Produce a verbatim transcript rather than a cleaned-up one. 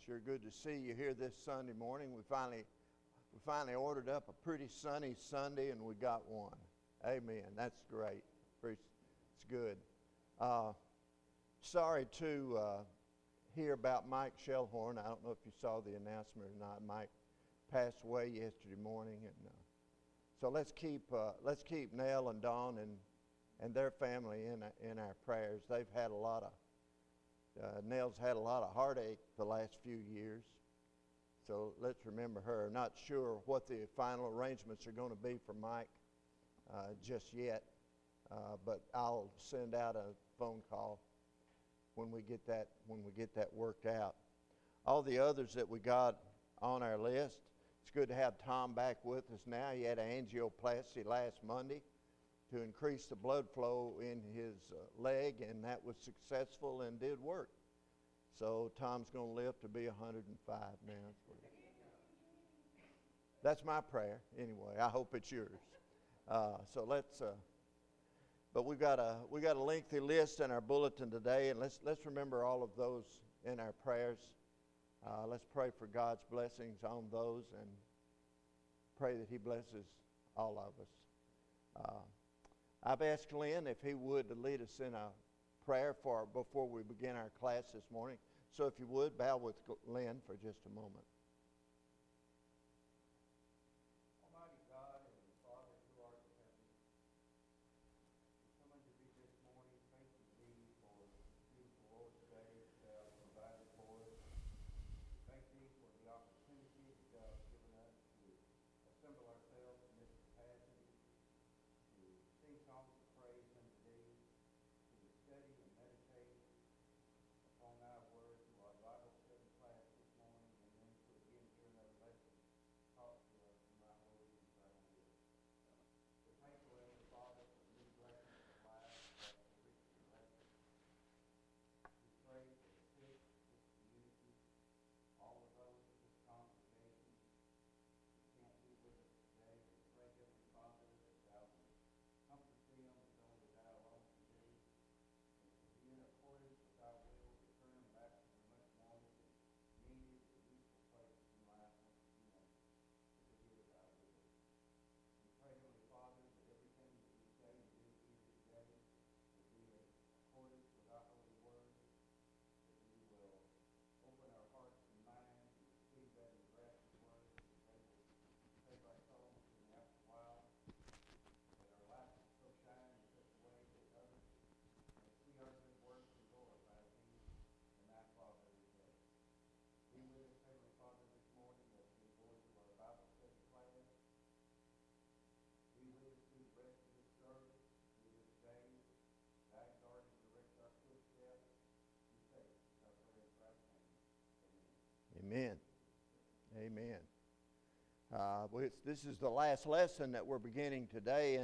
Sure good to see you here this Sunday morning. We finally we finally ordered up a pretty sunny Sunday, and we got one. Amen. That's great. It's good. Uh, sorry to uh, hear about Mike Shellhorn. I don't know if you saw the announcement or not. Mike passed away yesterday morning, and uh, so let's keep uh, let's keep Nell and Dawn and and their family in in our prayers. They've had a lot of uh, Nell's had a lot of heartache the last few years, so let's remember her. Not sure what the final arrangements are going to be for Mike uh, just yet, uh, but I'll send out a phone call when we get that when we get that worked out. All the others that we got on our list. It's good to have Tom back with us now. He had an angioplasty last Monday to increase the blood flow in his uh, leg, and that was successful and did work. So Tom's going to live to be one hundred five now. That's my prayer anyway. I hope it's yours. Uh, so let's. Uh, but we got a we got a lengthy list in our bulletin today, and let's let's remember all of those in our prayers. Uh, let's pray for God's blessings on those and pray that He blesses all of us. Uh, I've asked Lynn if he would to lead us in a prayer for before we begin our class this morning. So if you would, bow with Lynn for just a moment. Amen. Amen. Uh, this is the last lesson that we're beginning today.